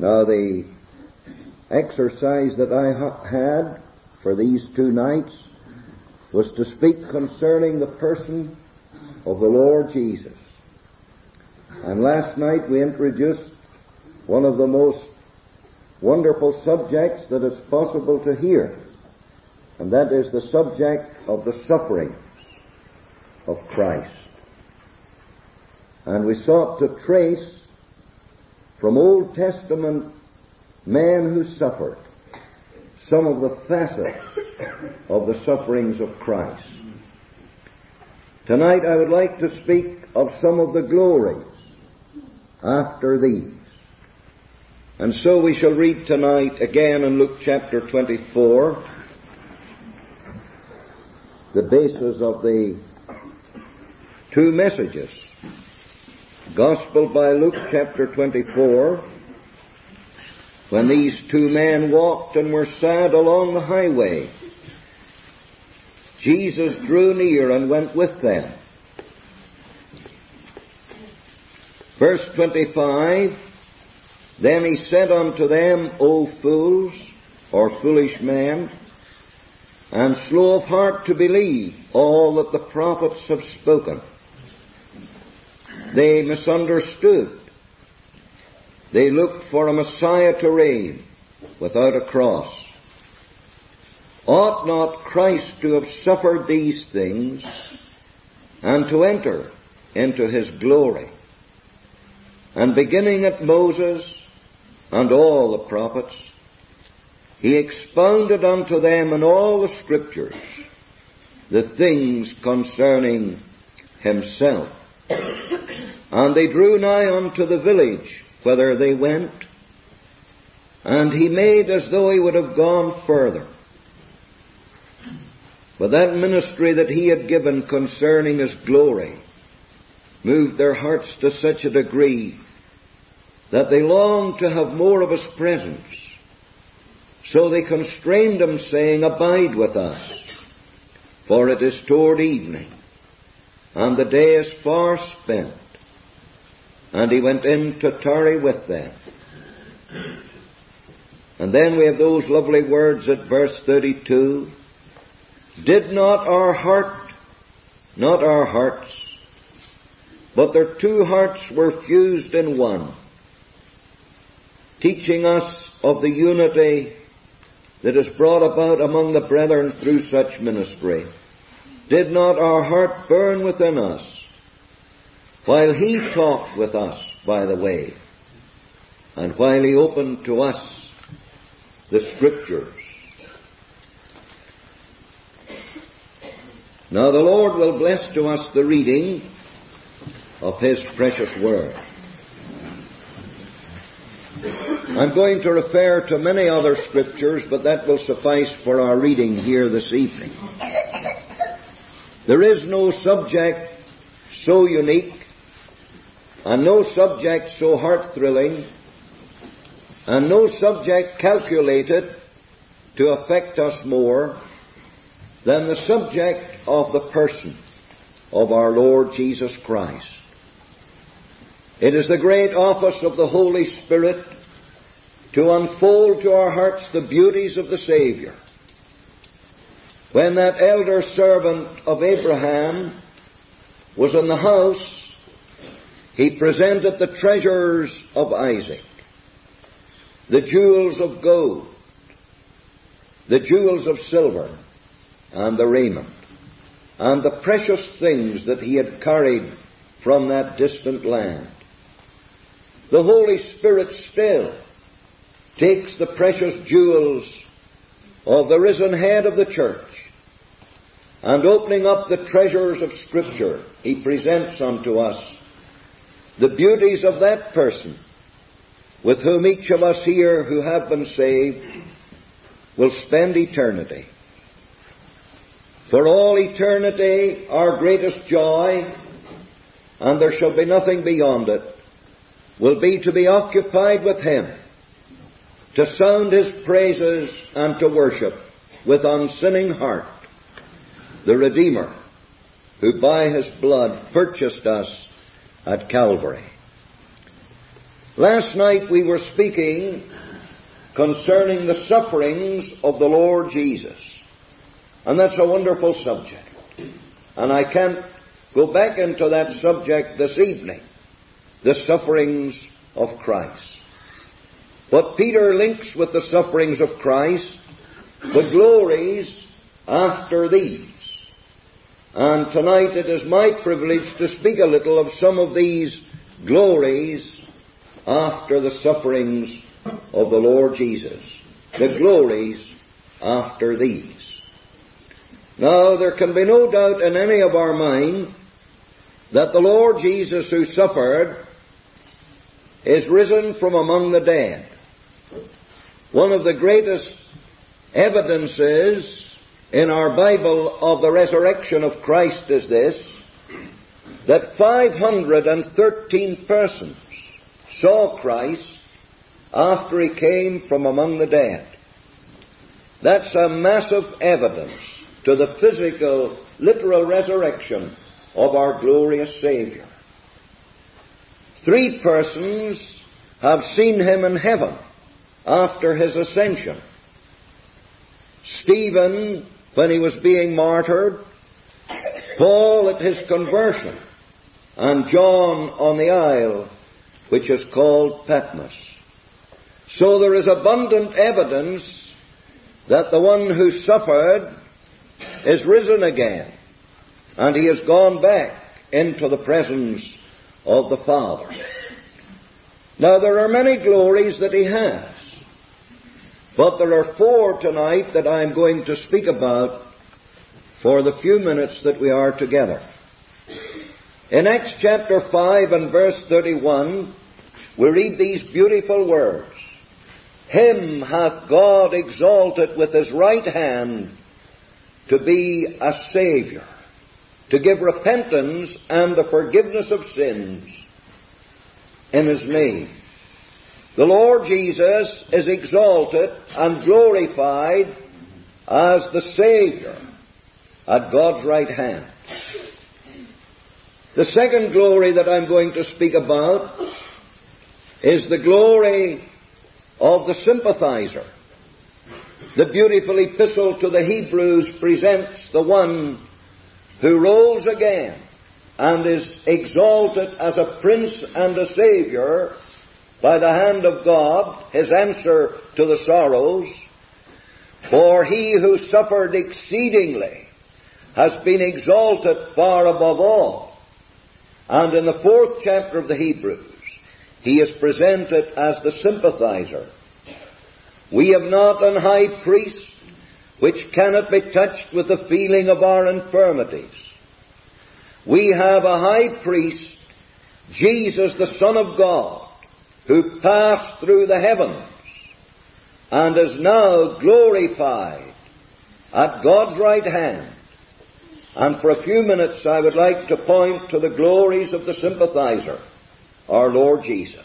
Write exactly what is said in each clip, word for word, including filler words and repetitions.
Now, the exercise that I ha- had for these two nights was to speak concerning the person of the Lord Jesus. And last night we introduced one of the most wonderful subjects that it's possible to hear, and that is the subject of the suffering of Christ. And we sought to trace from Old Testament men who suffered some of the facets of the sufferings of Christ. Tonight I would like to speak of some of the glories after these. And so we shall read tonight again in Luke chapter twenty-four, the basis of the two messages. Gospel by Luke chapter twenty-four, when these two men walked and were sad along the highway, Jesus drew near and went with them. Verse twenty-five, then he said unto them, O fools, or foolish men, and slow of heart to believe all that the prophets have spoken. They misunderstood. They looked for a Messiah to reign without a cross. Ought not Christ to have suffered these things and to enter into his glory? And beginning at Moses and all the prophets, he expounded unto them in all the Scriptures the things concerning himself. And they drew nigh unto the village whither they went, and he made as though he would have gone further. But that ministry that he had given concerning his glory moved their hearts to such a degree that they longed to have more of his presence. So they constrained him, saying, Abide with us, for it is toward evening, and the day is far spent. And he went in to tarry with them. And then we have those lovely words at verse thirty-two. Did not our heart, not our hearts, but their two hearts were fused in one, teaching us of the unity that is brought about among the brethren through such ministry. Did not our heart burn within us, while he talked with us by the way, and while he opened to us the Scriptures? Now the Lord will bless to us the reading of his precious word. I'm going to refer to many other Scriptures, but that will suffice for our reading here this evening. There is no subject so unique, and no subject so heart-thrilling, and no subject calculated to affect us more than the subject of the person of our Lord Jesus Christ. It is the great office of the Holy Spirit to unfold to our hearts the beauties of the Savior. When that elder servant of Abraham was in the house, he presented the treasures of Isaac, the jewels of gold, the jewels of silver, and the raiment, and the precious things that he had carried from that distant land. The Holy Spirit still takes the precious jewels of the risen head of the church, and opening up the treasures of Scripture, he presents unto us the beauties of that person with whom each of us here who have been saved will spend eternity. For all eternity, our greatest joy, and there shall be nothing beyond it, will be to be occupied with him, to sound his praises and to worship with unsinning heart the Redeemer, who by his blood purchased us at Calvary. Last night we were speaking concerning the sufferings of the Lord Jesus. And that's a wonderful subject. And I can't go back into that subject this evening, the sufferings of Christ. But Peter links with the sufferings of Christ the glories after these. And tonight it is my privilege to speak a little of some of these glories after the sufferings of the Lord Jesus. The glories after these. Now, there can be no doubt in any of our mind that the Lord Jesus who suffered is risen from among the dead. One of the greatest evidences in our Bible of the resurrection of Christ is this, that five hundred thirteen persons saw Christ after he came from among the dead. That's a massive evidence to the physical, literal resurrection of our glorious Savior. Three persons have seen him in heaven after his ascension. Stephen, when he was being martyred, Paul at his conversion, and John on the isle, which is called Patmos. So there is abundant evidence that the one who suffered is risen again, and he has gone back into the presence of the Father. Now there are many glories that he has, but there are four tonight that I am going to speak about for the few minutes that we are together. In Acts chapter five and verse thirty-one, we read these beautiful words. Him hath God exalted with his right hand to be a Savior, to give repentance and the forgiveness of sins in his name. The Lord Jesus is exalted and glorified as the Savior at God's right hand. The second glory that I'm going to speak about is the glory of the sympathizer. The beautiful epistle to the Hebrews presents the one who rose again and is exalted as a prince and a Savior by the hand of God, his answer to the sorrows. For he who suffered exceedingly has been exalted far above all. And in the fourth chapter of the Hebrews, he is presented as the sympathizer. We have not an high priest which cannot be touched with the feeling of our infirmities. We have a high priest, Jesus the Son of God, who passed through the heavens and is now glorified at God's right hand. And for a few minutes I would like to point to the glories of the sympathizer, our Lord Jesus.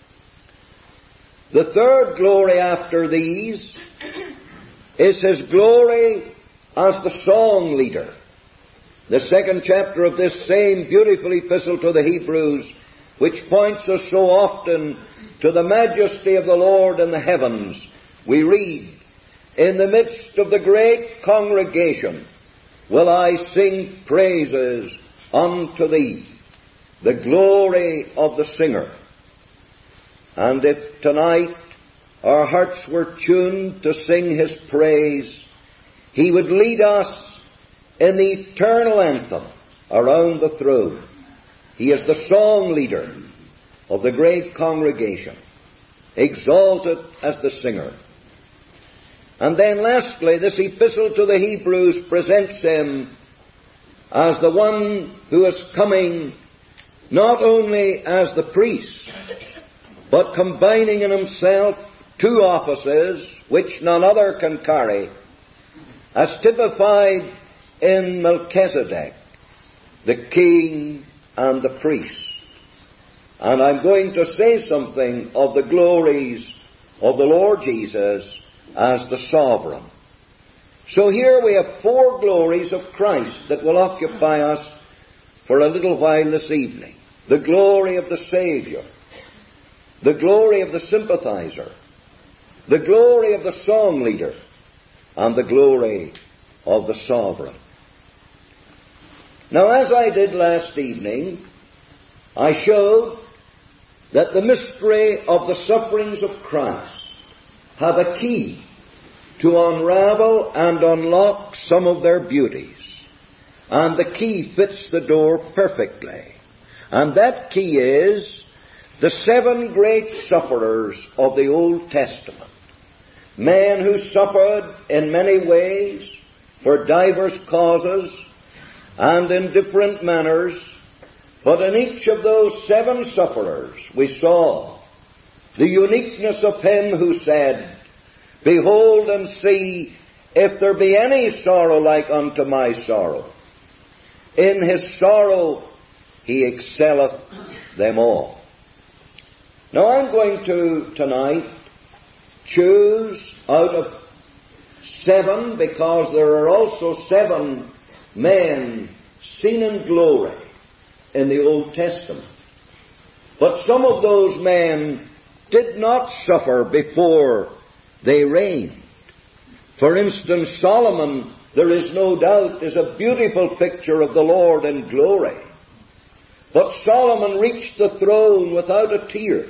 The third glory after these is his glory as the song leader. The second chapter of this same beautiful epistle to the Hebrews, which points us so often to the majesty of the Lord in the heavens, we read, in the midst of the great congregation will I sing praises unto thee, the glory of the singer. And if tonight our hearts were tuned to sing his praise, he would lead us in the eternal anthem around the throne. He is the song leader of the great congregation, exalted as the singer. And then lastly, this epistle to the Hebrews presents him as the one who is coming not only as the priest, but combining in himself two offices which none other can carry, as typified in Melchizedek, the king and the priest. And I'm going to say something of the glories of the Lord Jesus as the sovereign. So here we have four glories of Christ that will occupy us for a little while this evening. The glory of the Savior, the glory of the sympathizer, the glory of the song leader, and the glory of the sovereign. Now, as I did last evening, I showed that the mystery of the sufferings of Christ have a key to unravel and unlock some of their beauties. And the key fits the door perfectly. And that key is the seven great sufferers of the Old Testament. Men who suffered in many ways, for divers causes, and in different manners, but in each of those seven sufferers we saw the uniqueness of him who said, "Behold and see if there be any sorrow like unto my sorrow. In his sorrow he excelleth them all." Now I'm going to tonight choose out of seven, because there are also seven men seen in glory in the Old Testament. But some of those men did not suffer before they reigned. For instance, Solomon, there is no doubt, is a beautiful picture of the Lord in glory. But Solomon reached the throne without a tear.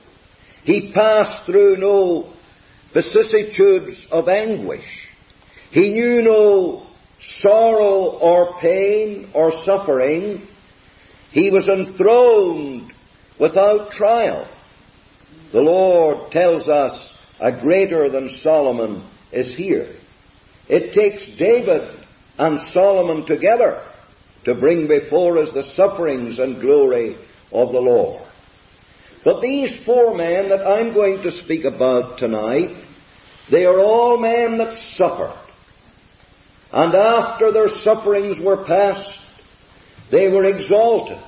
He passed through no vicissitudes of anguish. He knew no sorrow or pain or suffering. He was enthroned without trial. The Lord tells us a greater than Solomon is here. It takes David and Solomon together to bring before us the sufferings and glory of the Lord. But these four men that I'm going to speak about tonight, they are all men that suffered. And after their sufferings were past, they were exalted.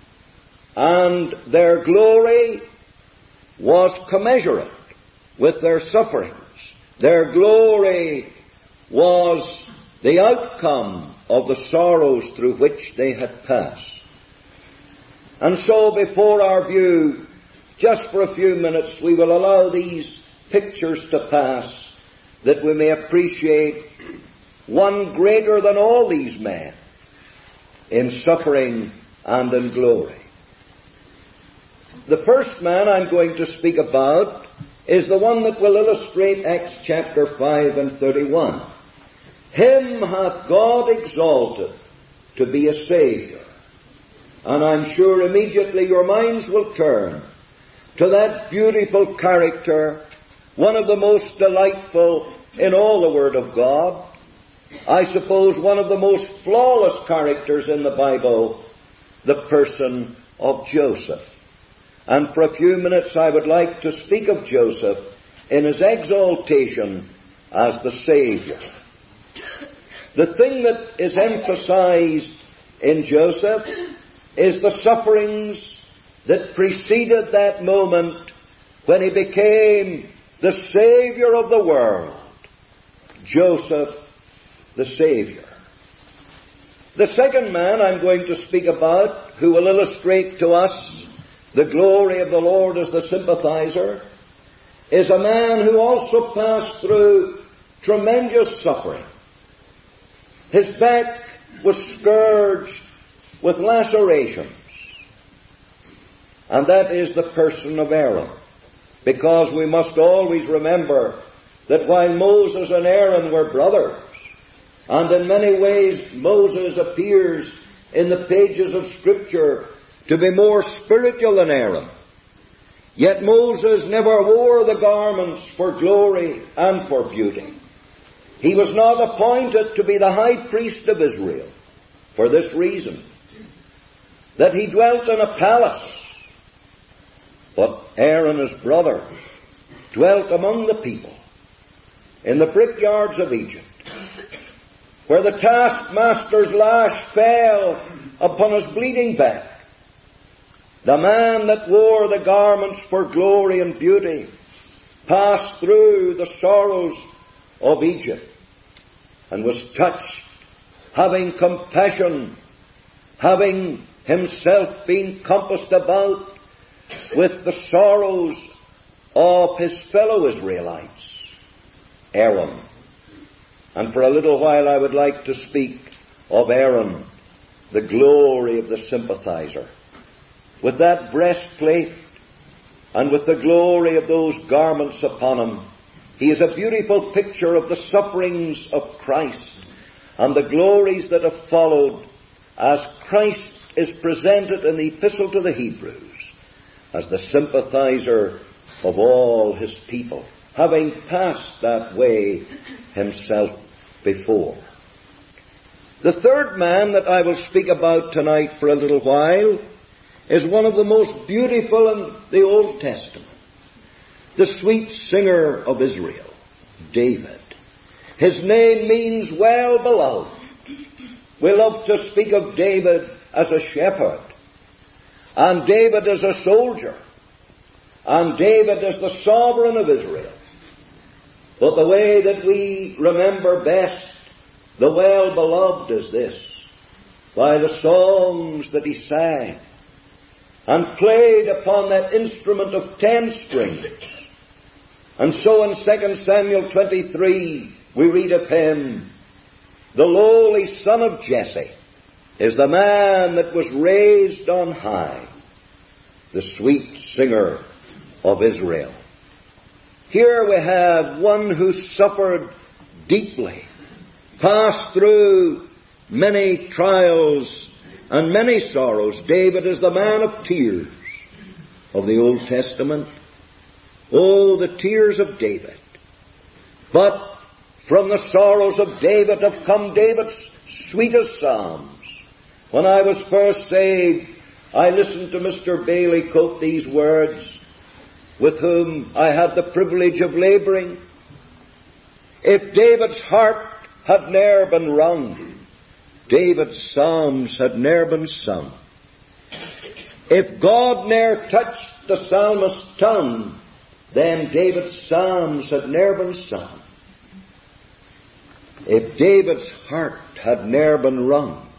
And their glory was commensurate with their sufferings. Their glory was the outcome of the sorrows through which they had passed. And so before our view, just for a few minutes, we will allow these pictures to pass, that we may appreciate one greater than all these men in suffering and in glory. The first man I'm going to speak about is the one that will illustrate Acts chapter five and thirty-one. Him hath God exalted to be a Saviour. And I'm sure immediately your minds will turn to that beautiful character, one of the most delightful in all the Word of God. I suppose one of the most flawless characters in the Bible, the person of Joseph. And for a few minutes I would like to speak of Joseph in his exaltation as the Saviour. The thing that is emphasized in Joseph is the sufferings that preceded that moment when he became the Saviour of the world. Joseph, the Saviour. The second man I'm going to speak about, who will illustrate to us the glory of the Lord as the sympathizer, is a man who also passed through tremendous suffering. His back was scourged with lacerations. And that is the person of Aaron. Because we must always remember that while Moses and Aaron were brothers, and in many ways Moses appears in the pages of Scripture to be more spiritual than Aaron, yet Moses never wore the garments for glory and for beauty. He was not appointed to be the high priest of Israel for this reason, that he dwelt in a palace. But Aaron, his brother, dwelt among the people in the brickyards of Egypt, where the taskmaster's lash fell upon his bleeding back. The man that wore the garments for glory and beauty passed through the sorrows of Egypt and was touched, having compassion, having himself been compassed about with the sorrows of his fellow Israelites, Aaron. And for a little while I would like to speak of Aaron, the glory of the sympathizer. With that breastplate and with the glory of those garments upon him, he is a beautiful picture of the sufferings of Christ and the glories that have followed as Christ is presented in the Epistle to the Hebrews as the sympathizer of all his people, having passed that way himself before. The third man that I will speak about tonight for a little while is one of the most beautiful in the Old Testament, the sweet singer of Israel, David. His name means well beloved. We love to speak of David as a shepherd, and David as a soldier, and David as the sovereign of Israel. But the way that we remember best the well-beloved is this: by the songs that he sang and played upon that instrument of ten strings. And so in Second Samuel twenty-three we read of him, the lowly son of Jesse is the man that was raised on high, the sweet singer of Israel. Here we have one who suffered deeply, passed through many trials and many sorrows. David is the man of tears of the Old Testament. Oh, the tears of David. But from the sorrows of David have come David's sweetest psalms. When I was first saved, I listened to Mister Bailey quote these words, with whom I had the privilege of labouring. If David's heart had ne'er been wrung, David's psalms had ne'er been sung. If God ne'er touched the psalmist's tongue, then David's psalms had ne'er been sung. If David's heart had ne'er been wrung,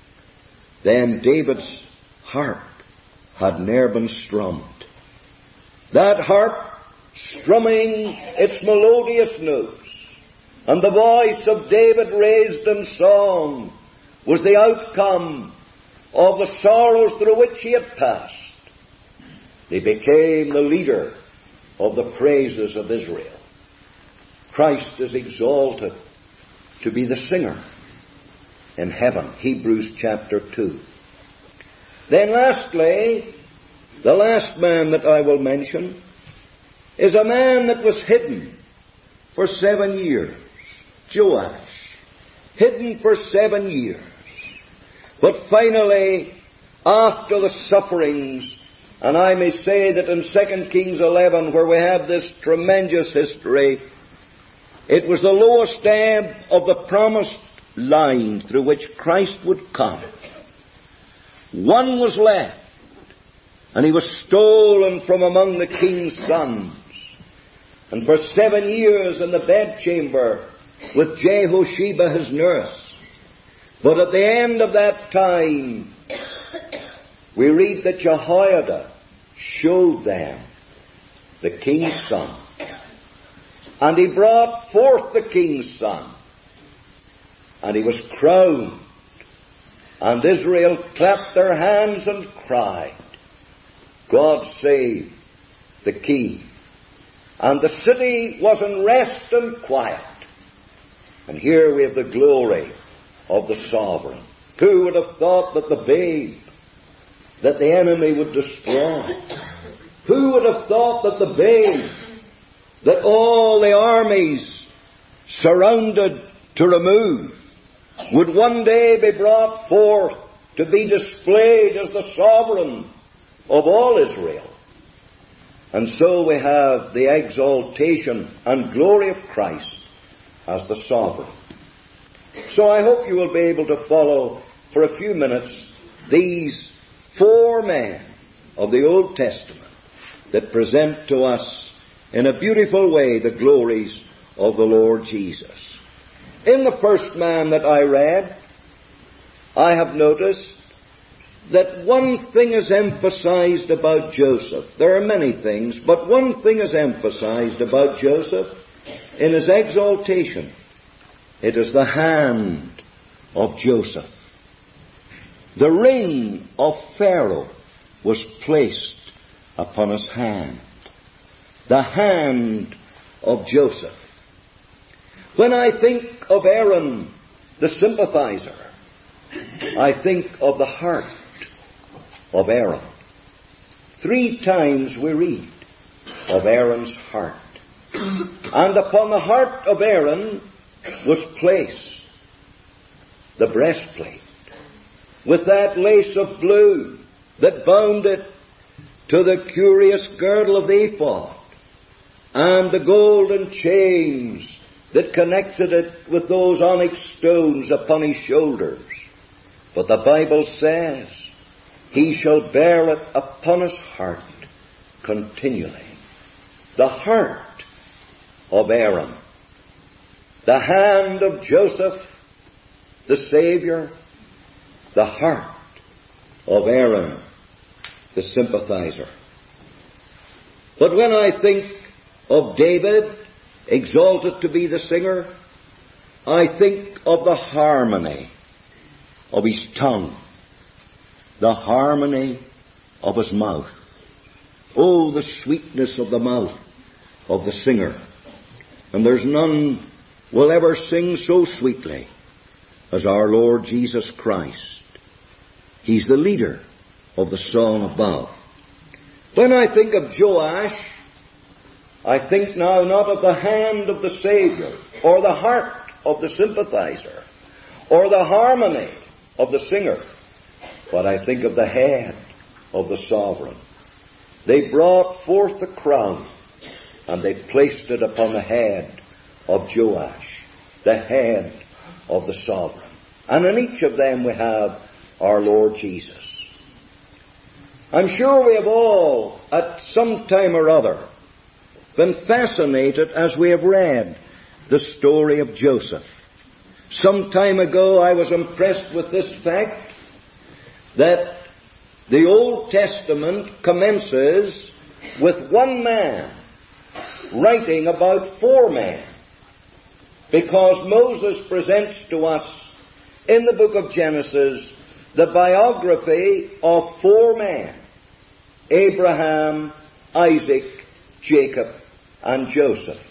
then David's harp had ne'er been strummed. That harp strumming its melodious notes, and the voice of David raised in song, was the outcome of the sorrows through which he had passed. He became the leader of the praises of Israel. Christ is exalted to be the singer in heaven, Hebrews chapter two. Then lastly, the last man that I will mention is a man that was hidden for seven years, Joash. Hidden for seven years. But finally, after the sufferings, and I may say that in Second Kings eleven, where we have this tremendous history, it was the lowest ebb of the promised line through which Christ would come. One was left, and he was stolen from among the king's sons. And for seven years in the bedchamber with Jehosheba his nurse. But at the end of that time, we read that Jehoiada showed them the king's son. And he brought forth the king's son. And he was crowned. And Israel clapped their hands and cried, God save the king. And the city was in rest and quiet. And here we have the glory of the sovereign. Who would have thought that the babe that the enemy would destroy? Who would have thought that the babe that all the armies surrounded to remove would one day be brought forth to be displayed as the sovereign of all Israel? And so we have the exaltation and glory of Christ as the sovereign. So I hope you will be able to follow for a few minutes these four men of the Old Testament that present to us in a beautiful way the glories of the Lord Jesus. In the first man that I read, I have noticed that one thing is emphasized about Joseph. There are many things, but one thing is emphasized about Joseph in his exaltation. It is the hand of Joseph. The ring of Pharaoh was placed upon his hand. The hand of Joseph. When I think of Aaron, the sympathizer, I think of the heart of Aaron. Three times we read of Aaron's heart. And upon the heart of Aaron was placed the breastplate, with that lace of blue that bound it to the curious girdle of the ephod, and the golden chains that connected it with those onyx stones upon his shoulders. But the Bible says, he shall bear it upon his heart continually. The heart of Aaron. The hand of Joseph, the Savior. The heart of Aaron, the sympathizer. But when I think of David, exalted to be the singer, I think of the harmony of his tongue, the harmony of his mouth. Oh, the sweetness of the mouth of the singer. And there's none will ever sing so sweetly as our Lord Jesus Christ. He's the leader of the song above. When I think of Joash, I think now not of the hand of the Savior, or the heart of the sympathizer, or the harmony of the singer, but I think of the head of the sovereign. They brought forth the crown, and they placed it upon the head of Joash, the head of the sovereign. And in each of them we have our Lord Jesus. I'm sure we have all, at some time or other, been fascinated as we have read the story of Joseph. Some time ago I was impressed with this fact that the Old Testament commences with one man writing about four men, because Moses presents to us in the book of Genesis the biography of four men: Abraham, Isaac, Jacob, and Joseph.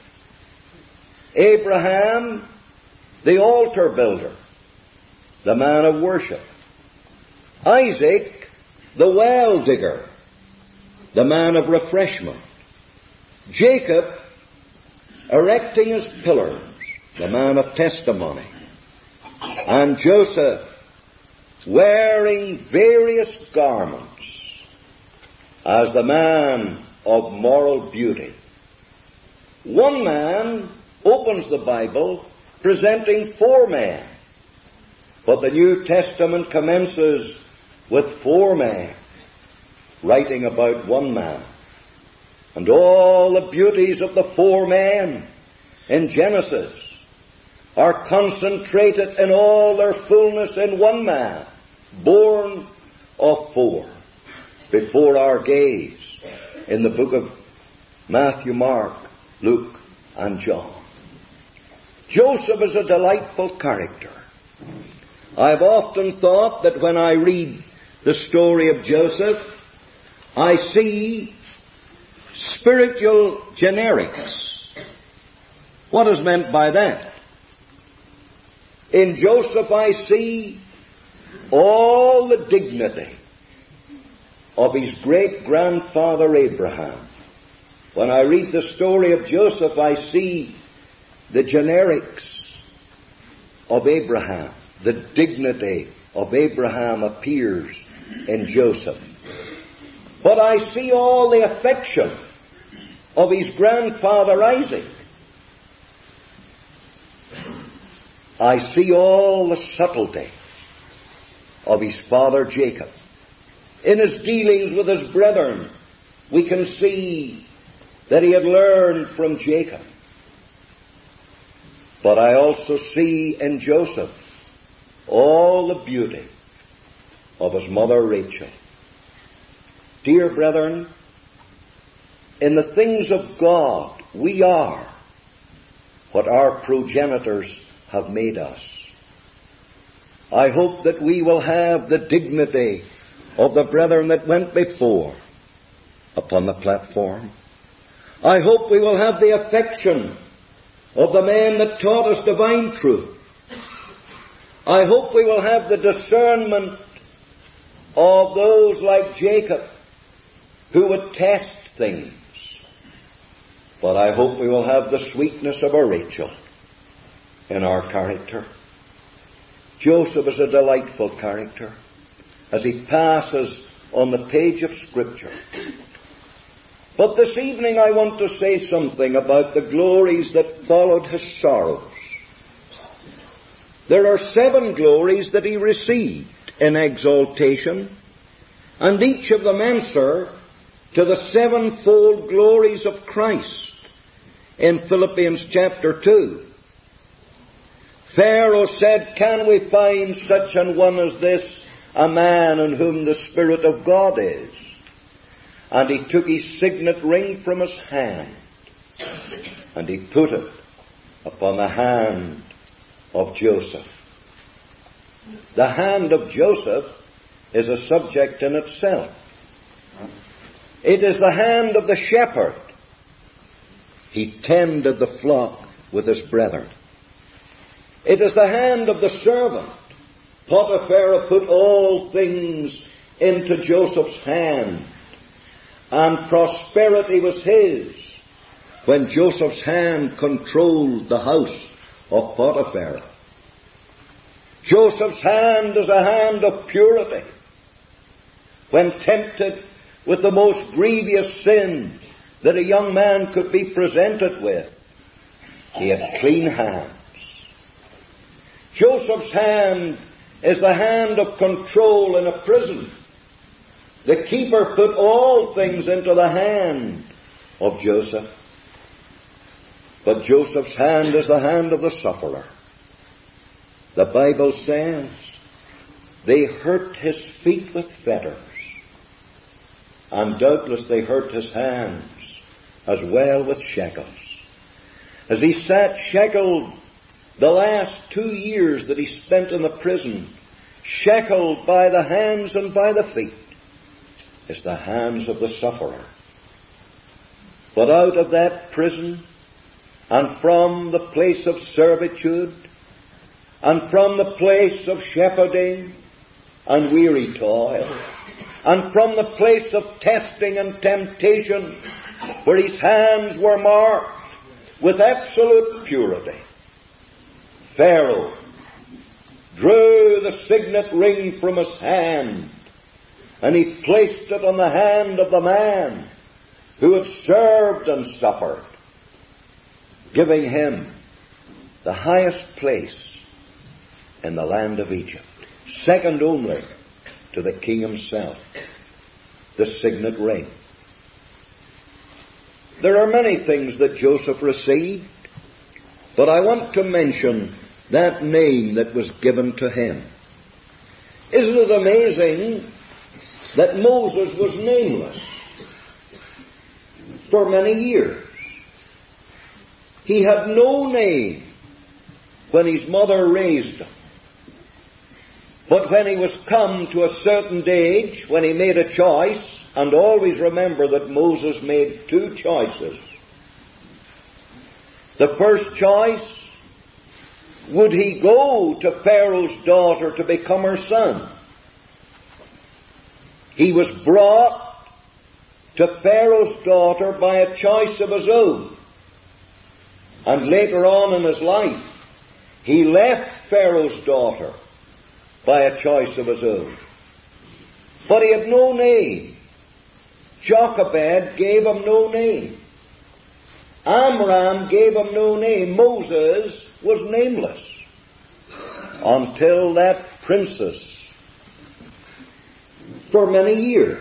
Abraham, the altar builder, the man of worship. Isaac, the well digger, the man of refreshment. Jacob, erecting his pillars, the man of testimony. And Joseph, wearing various garments, as the man of moral beauty. One man opens the Bible presenting four men, but the New Testament commences with four men writing about one man. And all the beauties of the four men in Genesis are concentrated in all their fullness in one man, born of four, before our gaze in the book of Matthew, Mark, Luke, and John. Joseph is a delightful character. I've often thought that when I read the story of Joseph, I see spiritual generics. What is meant by that? In Joseph I see all the dignity of his great-grandfather Abraham. When I read the story of Joseph, I see the generics of Abraham. The dignity of Abraham appears in Joseph. But I see all the affection of his grandfather Isaac. I see all the subtlety of his father Jacob. In his dealings with his brethren, we can see that he had learned from Jacob. But I also see in Joseph all the beauty of his mother Rachel. Dear brethren, in the things of God we are what our progenitors have made us. I hope that we will have the dignity of the brethren that went before upon the platform. I hope we will have the affection of the men that taught us divine truth. I hope we will have the discernment of those like Jacob who would test things. But I hope we will have the sweetness of a Rachel in our character. Joseph is a delightful character as he passes on the page of Scripture. But this evening I want to say something about the glories that followed his sorrows. There are seven glories that he received in exaltation, and each of them answer to the sevenfold glories of Christ in Philippians chapter two. Pharaoh said, "Can we find such an one as this, a man in whom the Spirit of God is?" And he took his signet ring from his hand, and he put it upon the hand of Joseph. The hand of Joseph is a subject in itself. It is the hand of the shepherd. He tended the flock with his brethren. It is the hand of the servant. Potiphar put all things into Joseph's hand, and prosperity was his when Joseph's hand controlled the house of Potiphar. Joseph's hand is a hand of purity. When tempted with the most grievous sin that a young man could be presented with, he had clean hands. Joseph's hand is the hand of control in a prison. The keeper put all things into the hand of Joseph. But Joseph's hand is the hand of the sufferer. The Bible says they hurt his feet with fetters, and doubtless they hurt his hands as well with shackles. As he sat shackled the last two years that he spent in the prison, shackled by the hands and by the feet, is the hands of the sufferer. But out of that prison, and from the place of servitude, and from the place of shepherding and weary toil, and from the place of testing and temptation, where his hands were marked with absolute purity, Pharaoh drew the signet ring from his hand, and he placed it on the hand of the man who had served and suffered, giving him the highest place in the land of Egypt, second only to the king himself, the signet ring. There are many things that Joseph received, but I want to mention that name that was given to him. Isn't it amazing that Moses was nameless for many years? He had no name when his mother raised him. But when he was come to a certain age, when he made a choice, and always remember that Moses made two choices. The first choice, would he go to Pharaoh's daughter to become her son? He was brought to Pharaoh's daughter by a choice of his own. And later on in his life, he left Pharaoh's daughter by a choice of his own. But he had no name. Jochebed gave him no name. Amram gave him no name. Moses was nameless until that princess for many years.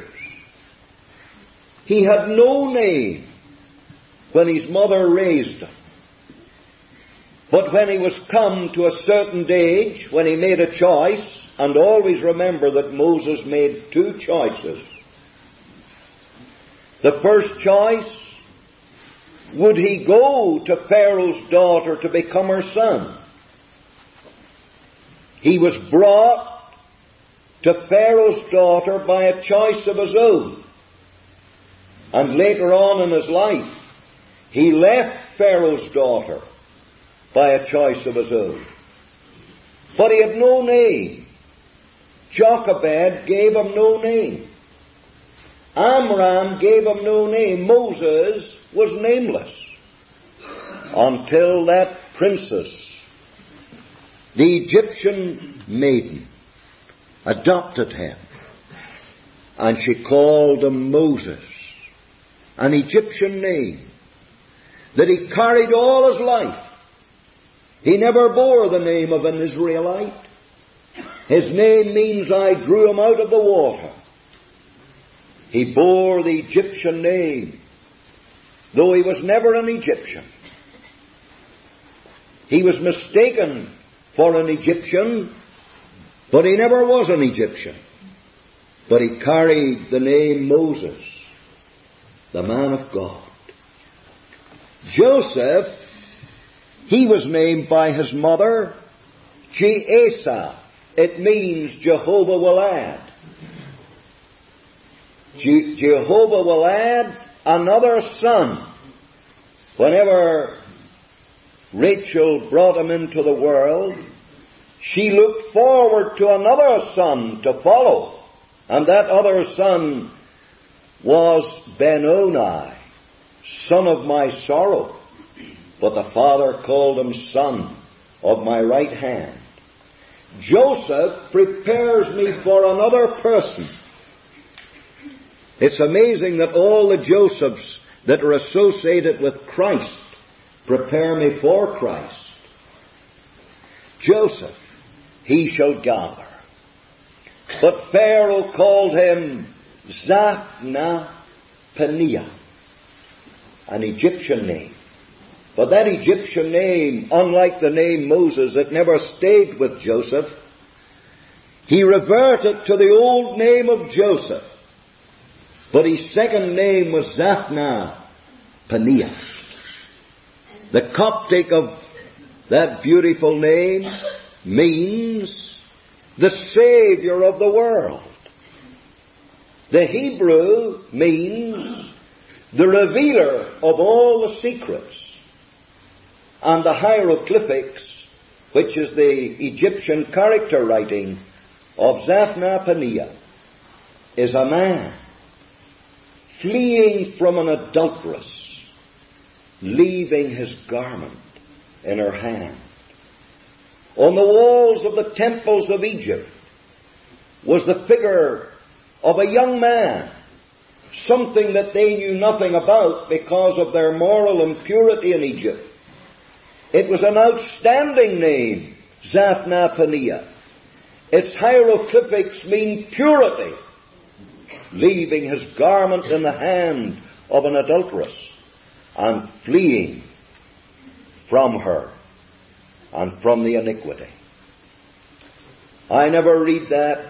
He had no name when his mother raised him. But when he was come to a certain age, when he made a choice, and always remember that Moses made two choices. The first choice, would he go to Pharaoh's daughter to become her son? He was brought to Pharaoh's daughter by a choice of his own. And later on in his life, he left Pharaoh's daughter by a choice of his own. But he had no name. Jochebed gave him no name. Amram gave him no name. Moses was nameless until that princess, the Egyptian maiden, adopted him, and she called him Moses, an Egyptian name that he carried all his life. He never bore the name of an Israelite. His name means I drew him out of the water. He bore the Egyptian name, though he was never an Egyptian. He was mistaken for an Egyptian, but he never was an Egyptian. But he carried the name Moses, the man of God. Joseph, he was named by his mother Jeasaph. It means Jehovah will add. Je- Jehovah will add another son. Whenever Rachel brought him into the world, she looked forward to another son to follow. And that other son was Benoni, son of my sorrow. But the father called him son of my right hand. Joseph prepares me for another person. It's amazing that all the Josephs that are associated with Christ prepare me for Christ. Joseph, he shall gather. But Pharaoh called him Zaphnath-Paaneah, an Egyptian name. But that Egyptian name, unlike the name Moses, it never stayed with Joseph. He reverted to the old name of Joseph. But his second name was Zaphnath-Paaneah. The Coptic of that beautiful name means the Savior of the world. The Hebrew means the revealer of all the secrets. And the hieroglyphics, which is the Egyptian character writing of Zaphnath-Paaneah, is a man fleeing from an adulteress, leaving his garment in her hand. On the walls of the temples of Egypt was the figure of a young man, something that they knew nothing about because of their moral impurity in Egypt. It was an outstanding name, Zaphnath-Paaneah. Its hieroglyphics mean purity, leaving his garment in the hand of an adulteress and fleeing from her and from the iniquity. I never read that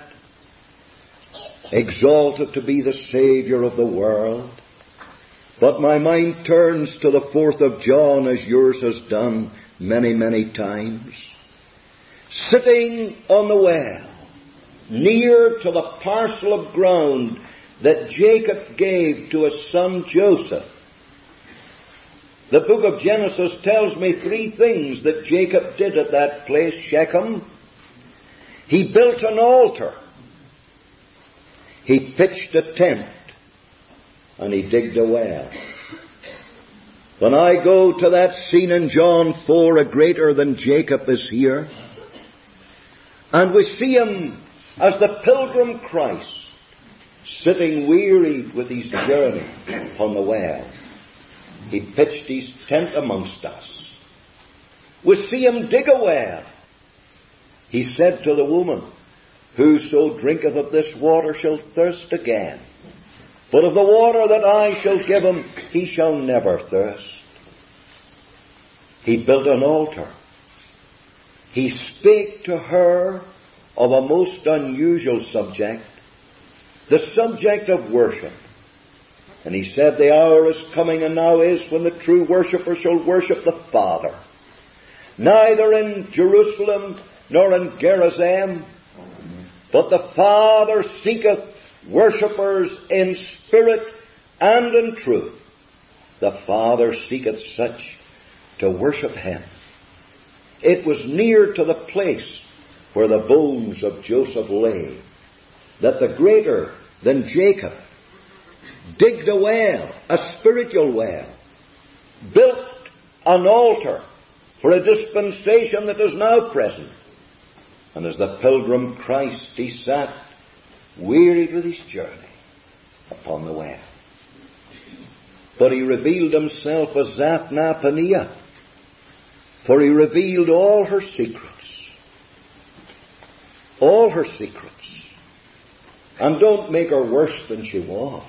exalted to be the Savior of the world, but my mind turns to the fourth of John, as yours has done many, many times. Sitting on the well, near to the parcel of ground that Jacob gave to his son Joseph. The book of Genesis tells me three things that Jacob did at that place, Shechem. He built an altar. He pitched a tent. And he digged a well. When I go to that scene in John four, a greater than Jacob is here, and we see him as the pilgrim Christ, sitting wearied with his journey upon the well. He pitched his tent amongst us. We see him dig a well. He said to the woman, "Whoso drinketh of this water shall thirst again. But of the water that I shall give him, he shall never thirst." He built an altar. He spake to her of a most unusual subject, the subject of worship. And he said, the hour is coming, and now is, when the true worshipper shall worship the Father, neither in Jerusalem nor in Gerizim, but the Father seeketh worshippers in spirit and in truth. The Father seeketh such to worship him. It was near to the place where the bones of Joseph lay that the greater than Jacob digged a well, a spiritual well, built an altar for a dispensation that is now present. And as the pilgrim Christ, he sat wearied with his journey upon the well. But he revealed himself as Zaphnath Paneah, for he revealed all her secrets. All her secrets. And don't make her worse than she was.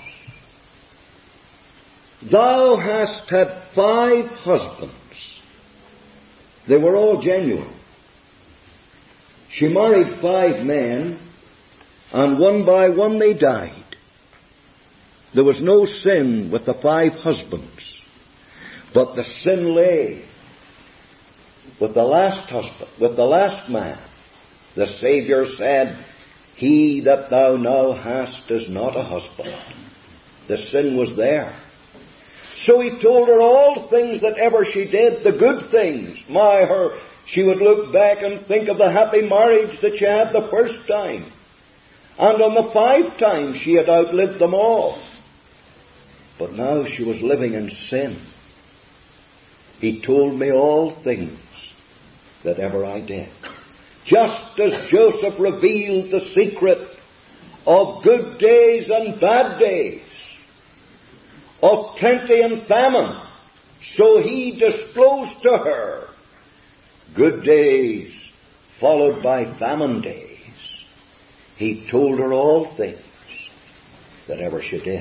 Thou hast had five husbands. They were all genuine. She married five men, and one by one they died. There was no sin with the five husbands, but the sin lay with the last husband, with the last man. The Saviour said, he that thou now hast is not a husband. The sin was there. So he told her all things that ever she did, the good things. My, her, she would look back and think of the happy marriage that she had the first time. And on the five times she had outlived them all. But now she was living in sin. He told me all things that ever I did. Just as Joseph revealed the secret of good days and bad days, of plenty and famine, so he disclosed to her good days followed by famine days. He told her all things that ever she did.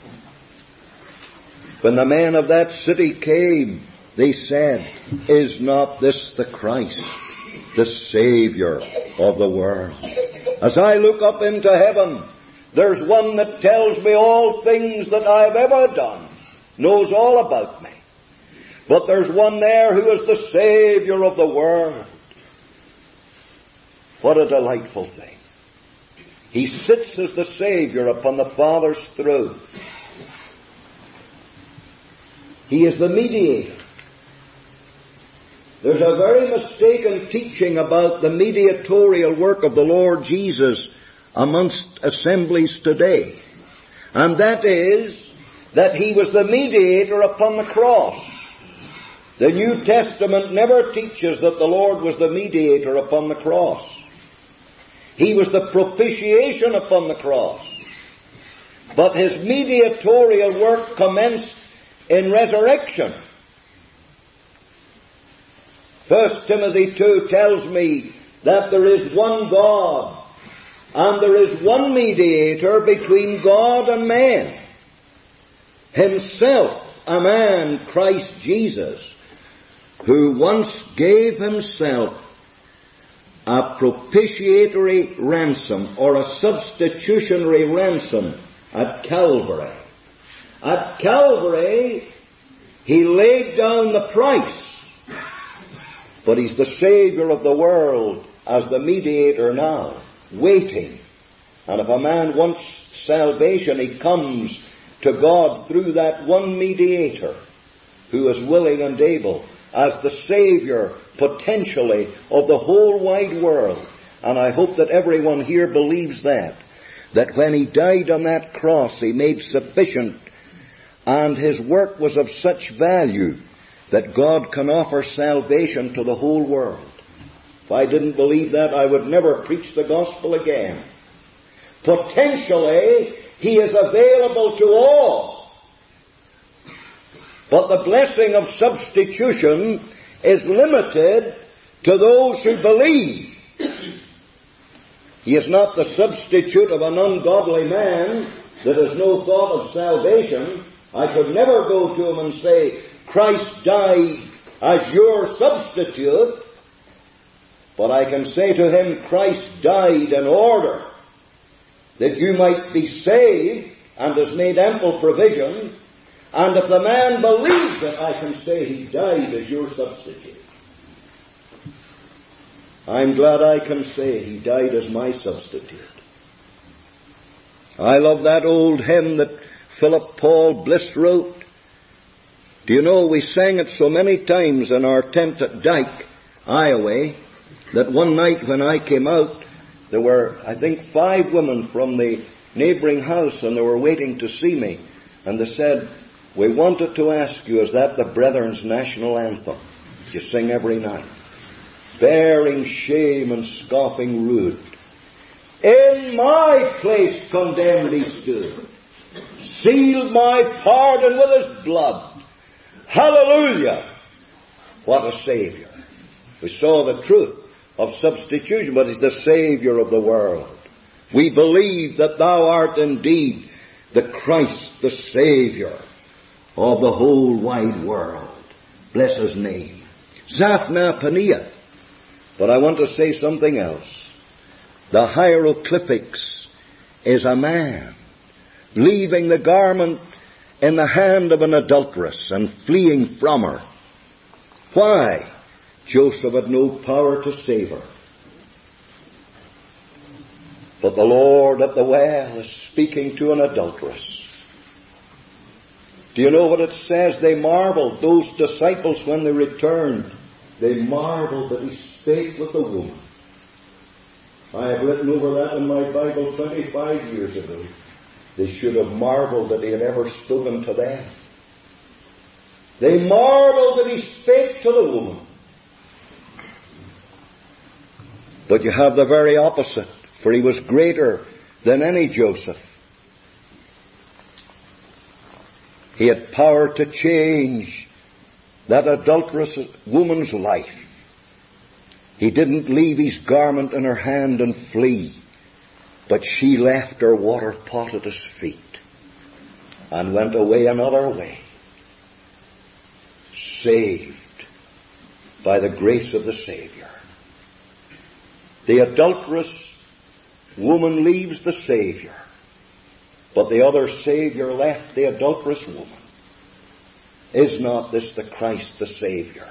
When the men of that city came, they said, is not this the Christ, the Saviour of the world? As I look up into heaven, there's one that tells me all things that I've ever done, knows all about me. But there's one there who is the Saviour of the world. What a delightful thing. He sits as the Saviour upon the Father's throne. He is the mediator. There's a very mistaken teaching about the mediatorial work of the Lord Jesus amongst assemblies today. And that is that he was the mediator upon the cross. The New Testament never teaches that the Lord was the mediator upon the cross. He was the propitiation upon the cross. But his mediatorial work commenced in resurrection. First Timothy two tells me that there is one God, and there is one mediator between God and man, himself a man, Christ Jesus, who once gave himself a propitiatory ransom, or a substitutionary ransom, at Calvary. At Calvary, he laid down the price. But he's the Saviour of the world as the mediator now, waiting. And if a man wants salvation, he comes to God through that one mediator who is willing and able as the Saviour, potentially, of the whole wide world. And I hope that everyone here believes that. That when he died on that cross, he made sufficient, and his work was of such value that God can offer salvation to the whole world. If I didn't believe that, I would never preach the gospel again. Potentially, he is available to all. But the blessing of substitution is limited to those who believe. He is not the substitute of an ungodly man that has no thought of salvation. I could never go to him and say, Christ died as your substitute. But I can say to him, Christ died in order that you might be saved, and has made ample provision. And if the man believes it, I can say he died as your substitute. I'm glad I can say he died as my substitute. I love that old hymn that Philip Paul Bliss wrote. Do you know, we sang it so many times in our tent at Dyke, Iowa, that one night when I came out, there were, I think, five women from the neighboring house, and they were waiting to see me. And they said, we wanted to ask you, is that the Brethren's national anthem you sing every night? Bearing shame and scoffing rude. In my place condemned he stood, sealed my pardon with his blood. Hallelujah! What a Savior. We saw the truth of substitution, but he's the Savior of the world. We believe that thou art indeed the Christ, the Savior of the whole wide world. Bless his name. Zaphnath Paneah. But I want to say something else. The hieroglyphics is a man leaving the garment in the hand of an adulteress and fleeing from her. Why? Joseph had no power to save her. But the Lord at the well is speaking to an adulteress. Do you know what it says? They marveled, those disciples, when they returned. They marveled that he spake with the woman. I have written over that in my Bible twenty-five years ago. They should have marveled that he had ever spoken to them. They marveled that he spake to the woman. But you have the very opposite, for he was greater than any Joseph. He had power to change that adulterous woman's life. He didn't leave his garment in her hand and flee, but she left her water pot at his feet and went away another way, saved by the grace of the Savior. The adulterous woman leaves the Savior, but the other Savior left the adulterous woman. Is not this the Christ, the Savior?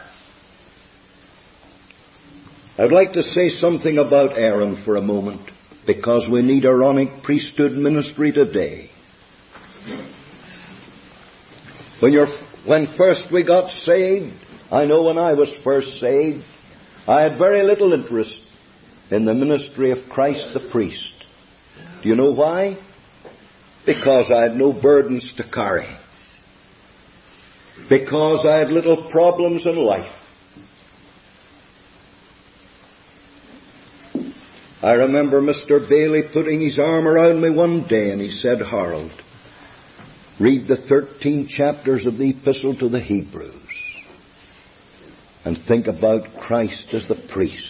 I'd like to say something about Aaron for a moment, because we need Aaronic priesthood ministry today. When you're, when first we got saved, I know when I was first saved, I had very little interest in the ministry of Christ the priest. Do you know why? Because I had no burdens to carry. Because I had little problems in life. I remember Mister Bailey putting his arm around me one day and he said, Harold, read the thirteen chapters of the Epistle to the Hebrews and think about Christ as the priest.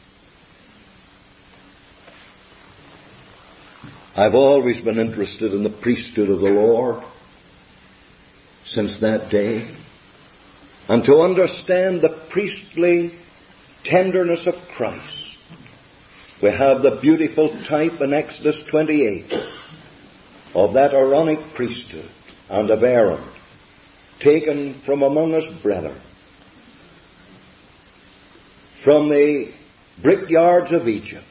I've always been interested in the priesthood of the Lord since that day. And to understand the priestly tenderness of Christ, we have the beautiful type in Exodus twenty-eight of that Aaronic priesthood and of Aaron, taken from among his brethren, from the brickyards of Egypt,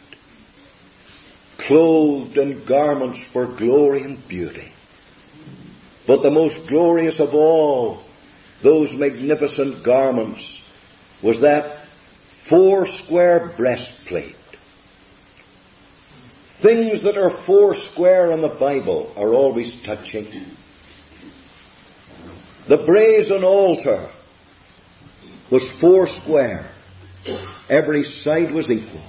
clothed in garments for glory and beauty. But the most glorious of all those magnificent garments was that four square breastplate. Things that are four square in the Bible are always touching. The brazen altar was four square. Every side was equal.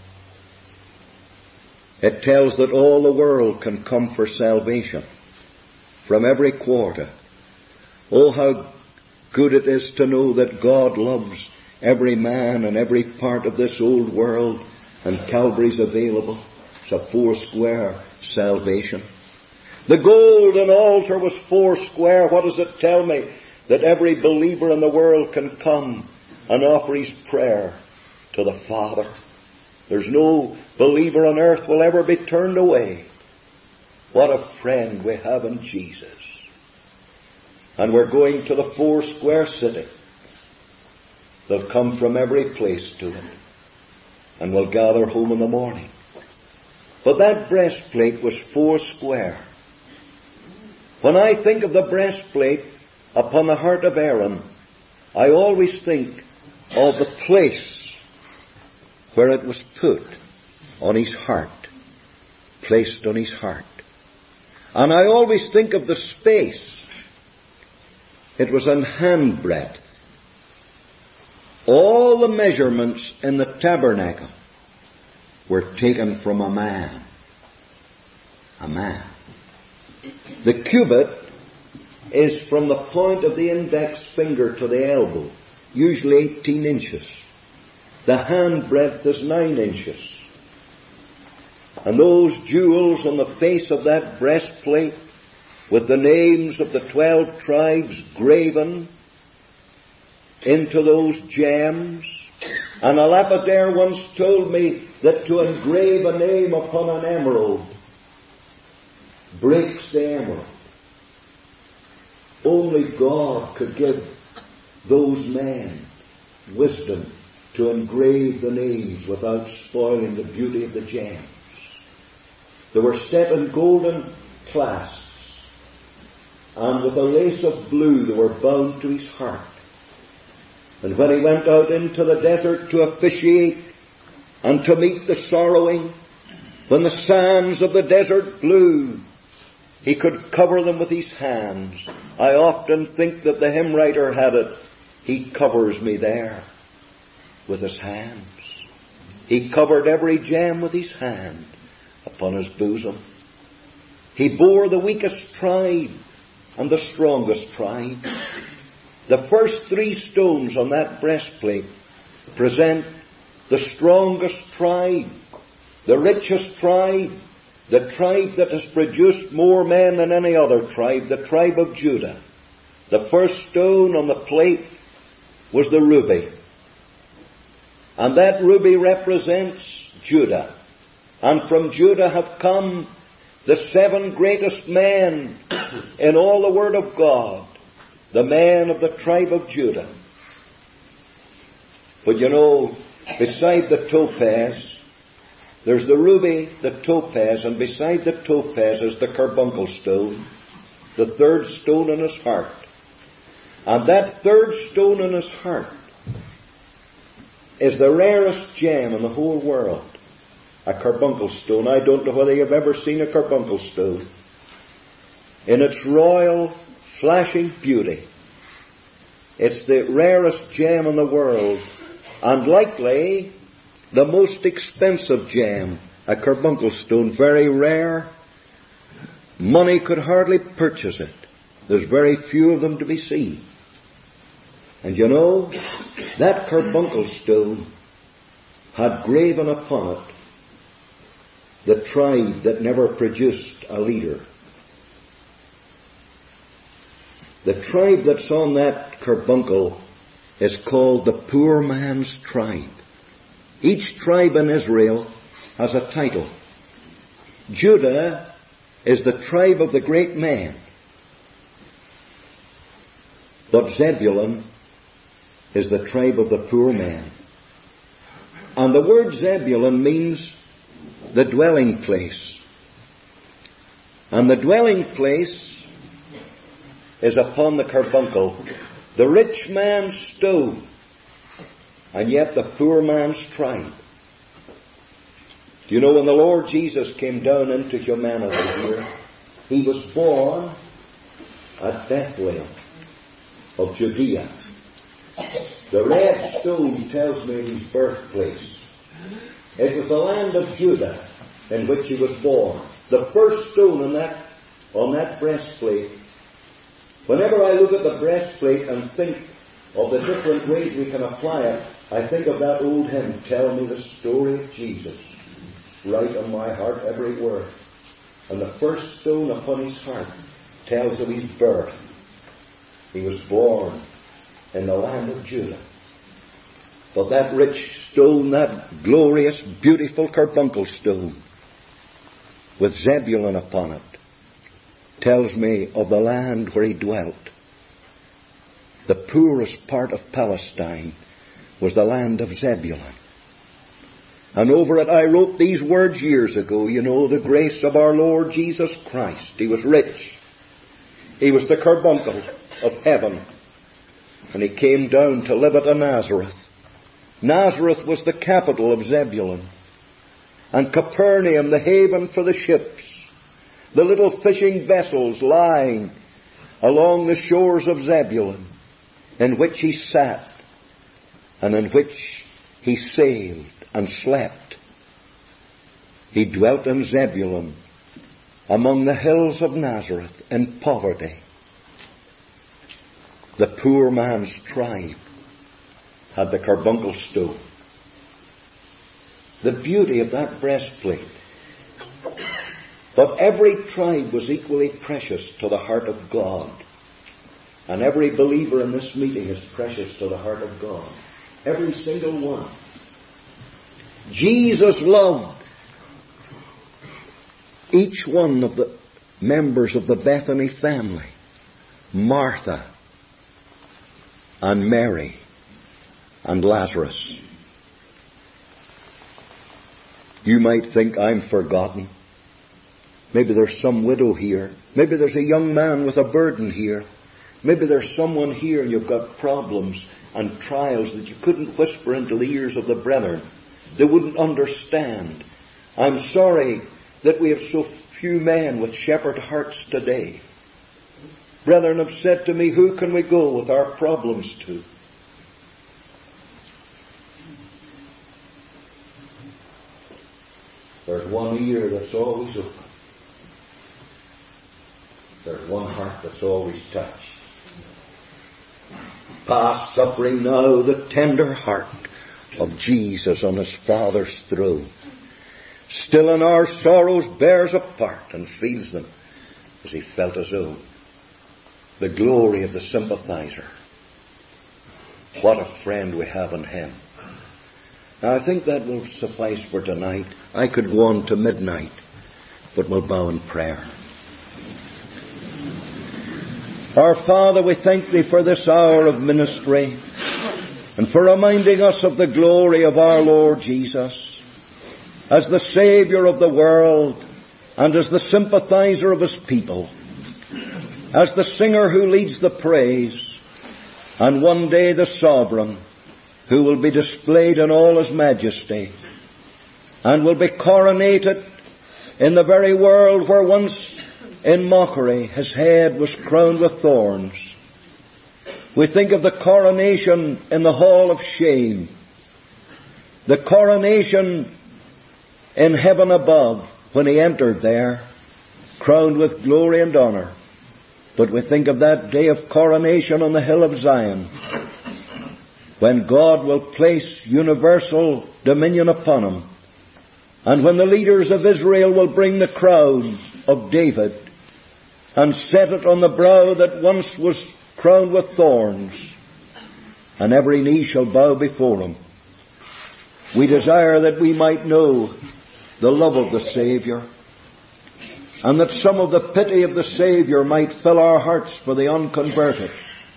It tells that all the world can come for salvation from every quarter. Oh, how good it is to know that God loves every man and every part of this old world, and Calvary's available. It's a four square salvation. The golden altar was four square. What does it tell me? That every believer in the world can come and offer his prayer to the Father. There's no believer on earth will ever be turned away. What a friend we have in Jesus. And we're going to the four square city. They'll come from every place to it. And we'll gather home in the morning. But that breastplate was four square. When I think of the breastplate upon the heart of Aaron, I always think of the place where it was put on his heart, placed on his heart. And I always think of the space. It was an handbreadth. All the measurements in the tabernacle were taken from a man. A man. The cubit is from the point of the index finger to the elbow, usually eighteen inches. The handbreadth is nine inches. And those jewels on the face of that breastplate, with the names of the twelve tribes graven into those gems. And a lapidary once told me that to engrave a name upon an emerald breaks the emerald. Only God could give those men wisdom to engrave the names without spoiling the beauty of the gems. They were set in golden clasps, and with a lace of blue they were bound to his heart. And when he went out into the desert to officiate and to meet the sorrowing, when the sands of the desert blew, he could cover them with his hands. I often think that the hymn writer had it, he covers me there with his hands. He covered every gem with his hand upon his bosom. He bore the weakest tribe and the strongest tribe. The first three stones on that breastplate present the strongest tribe, the richest tribe, the tribe that has produced more men than any other tribe, the tribe of Judah. The first stone on the plate was the ruby. And that ruby represents Judah. And from Judah have come the seven greatest men in all the Word of God, the men of the tribe of Judah. But you know, beside the topaz, there's the ruby, the topaz, and beside the topaz is the carbuncle stone, the third stone in his heart. And that third stone in his heart is the rarest gem in the whole world. A carbuncle stone. I don't know whether you've ever seen a carbuncle stone. In its royal, flashing beauty, it's the rarest gem in the world, and likely the most expensive gem. A carbuncle stone, very rare. Money could hardly purchase it. There's very few of them to be seen. And you know, that carbuncle stone had graven upon it the tribe that never produced a leader. The tribe that's on that carbuncle is called the poor man's tribe. Each tribe in Israel has a title. Judah is the tribe of the great man. But Zebulun is the tribe of the poor man. And the word Zebulun means the dwelling place. And the dwelling place is upon the carbuncle. The rich man's stone, and yet the poor man's tribe. Do you know when the Lord Jesus came down into humanity here, he was born at Bethlehem of Judea. The red stone tells me his birthplace. It was the land of Judah in which he was born. The first stone on that, on that breastplate. Whenever I look at the breastplate and think of the different ways we can apply it, I think of that old hymn, Tell Me the Story of Jesus. Write on my heart every word. And the first stone upon his heart tells of his birth. He was born in the land of Judah. But that rich stone, that glorious, beautiful carbuncle stone, with Zebulun upon it, tells me of the land where he dwelt. The poorest part of Palestine was the land of Zebulun. And over it I wrote these words years ago, you know, the grace of our Lord Jesus Christ. He was rich. He was the carbuncle of heaven. And he came down to live at Nazareth. Nazareth was the capital of Zebulun. And Capernaum, the haven for the ships. The little fishing vessels lying along the shores of Zebulun, in which he sat and in which he sailed and slept. He dwelt in Zebulun, among the hills of Nazareth, in poverty. The poor man's tribe had the carbuncle stone. The beauty of that breastplate. But every tribe was equally precious to the heart of God. And every believer in this meeting is precious to the heart of God. Every single one. Jesus loved each one of the members of the Bethany family. Martha and Mary and Lazarus. You might think I'm forgotten. Maybe there's some widow here. Maybe there's a young man with a burden here. Maybe there's someone here and you've got problems and trials that you couldn't whisper into the ears of the brethren. They wouldn't understand. I'm sorry that we have so few men with shepherd hearts today. Brethren have said to me, who can we go with our problems to? There's one ear that's always open. There's one heart that's always touched. Past suffering now, the tender heart of Jesus on his Father's throne. Still in our sorrows bears a part and feels them as he felt his own. The glory of the sympathizer. What a friend we have in him. Now I think that will suffice for tonight. I could go on to midnight, but we'll bow in prayer. Our Father, we thank Thee for this hour of ministry and for reminding us of the glory of our Lord Jesus as the Saviour of the world and as the sympathizer of His people, as the singer who leads the praise, and one day the Sovereign who will be displayed in all His majesty and will be coronated in the very world where once in mockery his head was crowned with thorns. We think of the coronation in the hall of shame, the coronation in heaven above when he entered there, crowned with glory and honour. But we think of that day of coronation on the hill of Zion, when God will place universal dominion upon him, and when the leaders of Israel will bring the crown of David and set it on the brow that once was crowned with thorns, and every knee shall bow before him. We desire that we might know the love of the Saviour, and that some of the pity of the Saviour might fill our hearts for the unconverted,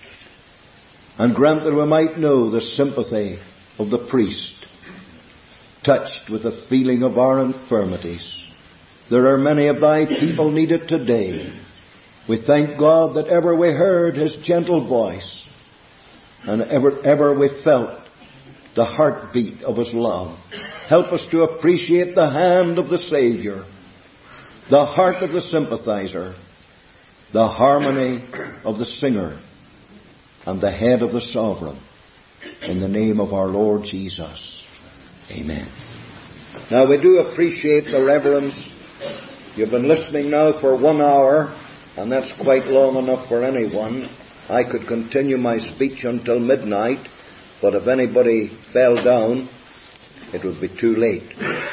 and grant that we might know the sympathy of the priest, touched with the feeling of our infirmities. There are many of Thy people needed today. We thank God that ever we heard His gentle voice, and ever, ever we felt the heartbeat of His love. Help us to appreciate the hand of the Saviour, the heart of the sympathizer, the harmony of the singer, and the head of the Sovereign. In the name of our Lord Jesus. Amen. Now we do appreciate the reverence. You've been listening now for one hour, and that's quite long enough for anyone. I could continue my speech until midnight, but if anybody fell down, it would be too late.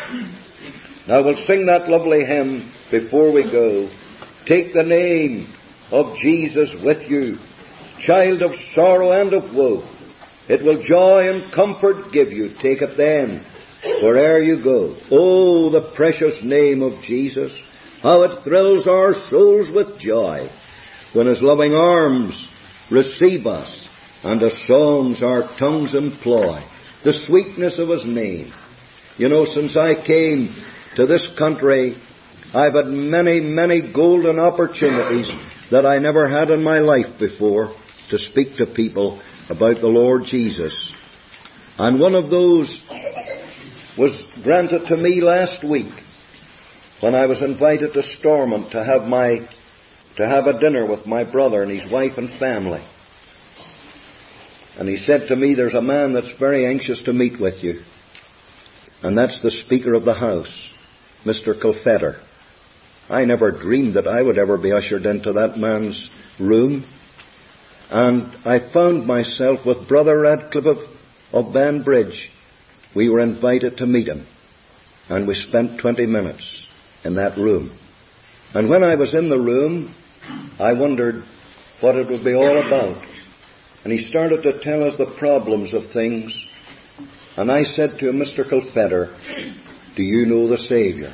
Now we'll sing that lovely hymn before we go. Take the name of Jesus with you, child of sorrow and of woe. It will joy and comfort give you. Take it then, where'er you go. Oh, the precious name of Jesus, how it thrills our souls with joy when His loving arms receive us and His songs our tongues employ. The sweetness of His name. You know, since I came to this country, I've had many, many golden opportunities that I never had in my life before to speak to people about the Lord Jesus. And one of those was granted to me last week when I was invited to Stormont to have my to have a dinner with my brother and his wife and family. And he said to me, there's a man that's very anxious to meet with you. And that's the Speaker of the House, Mister Kilfetter. I never dreamed that I would ever be ushered into that man's room. And I found myself with Brother Radcliffe of, of Banbridge. We were invited to meet him. And we spent twenty minutes in that room. And when I was in the room, I wondered what it would be all about. And he started to tell us the problems of things. And I said to him, Mister Kilfetter, do you know the Saviour?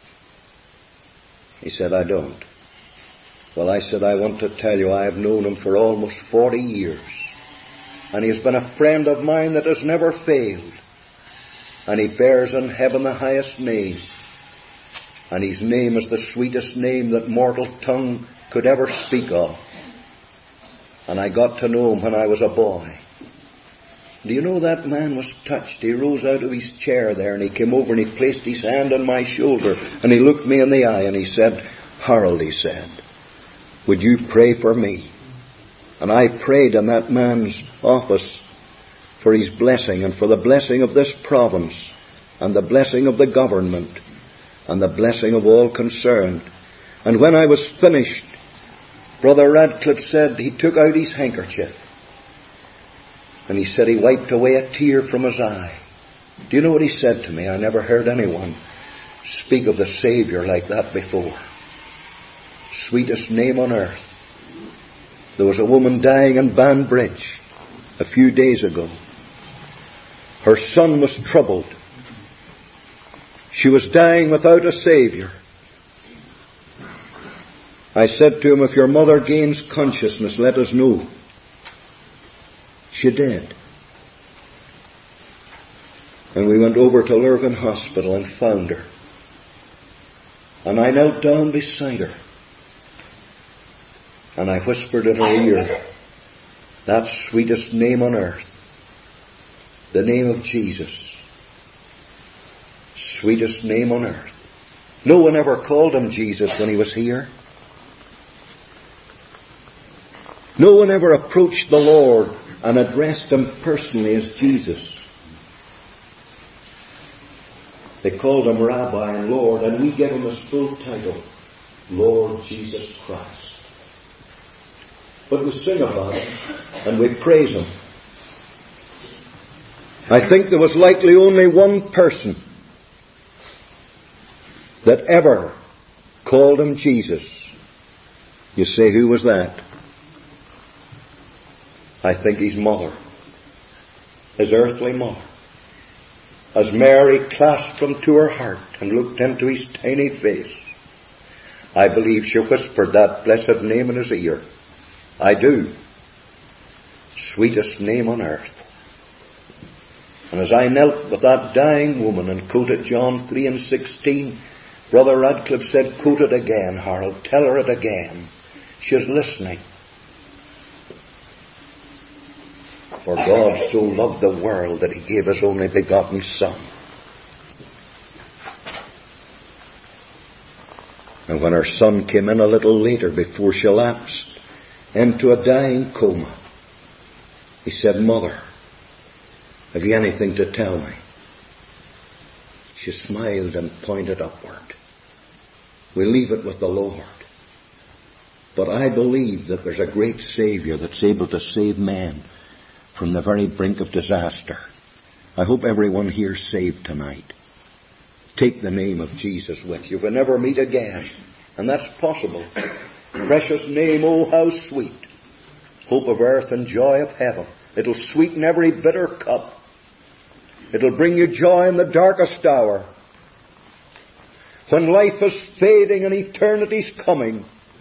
He said, I don't. Well, I said, I want to tell you, I have known him for almost forty years. And he has been a friend of mine that has never failed. And he bears in heaven the highest name. And his name is the sweetest name that mortal tongue could ever speak of. And I got to know him when I was a boy. Do you know that man was touched? He rose out of his chair there and he came over and he placed his hand on my shoulder and he looked me in the eye and he said, Harold, he said, would you pray for me? And I prayed in that man's office for his blessing and for the blessing of this province and the blessing of the government and the blessing of all concerned. And when I was finished, Brother Radcliffe said he took out his handkerchief. And he said he wiped away a tear from his eye. Do you know what he said to me? I never heard anyone speak of the Saviour like that before. Sweetest name on earth. There was a woman dying in Banbridge a few days ago. Her son was troubled. She was dying without a Saviour. I said to him, if your mother gains consciousness, let us know. She did. And we went over to Lurgan Hospital and found her. And I knelt down beside her. And I whispered in her ear, that sweetest name on earth, the name of Jesus. Sweetest name on earth. No one ever called him Jesus when he was here. No one ever approached the Lord and addressed him personally as Jesus. They called him Rabbi and Lord, and we give him his full title, Lord Jesus Christ. But we sing about him and we praise him. I think there was likely only one person that ever called him Jesus. You say, who was that? I think his mother, his earthly mother. As Mary clasped him to her heart and looked into his tiny face, I believe she whispered that blessed name in his ear. I do. Sweetest name on earth. And as I knelt with that dying woman and quoted John three and sixteen, Brother Radcliffe said, quote it again, Harold. Tell her it again. She's listening. For God so loved the world that he gave his only begotten Son. And when her son came in a little later, before she lapsed into a dying coma, he said, Mother, have you anything to tell me? She smiled and pointed upward. We leave it with the Lord. But I believe that there's a great Saviour that's able to save men from the very brink of disaster. I hope everyone here's saved tonight. Take the name of Jesus with you. We'll never meet again. And that's possible. Precious name, oh how sweet. Hope of earth and joy of heaven. It'll sweeten every bitter cup. It'll bring you joy in the darkest hour. When life is fading and eternity's coming,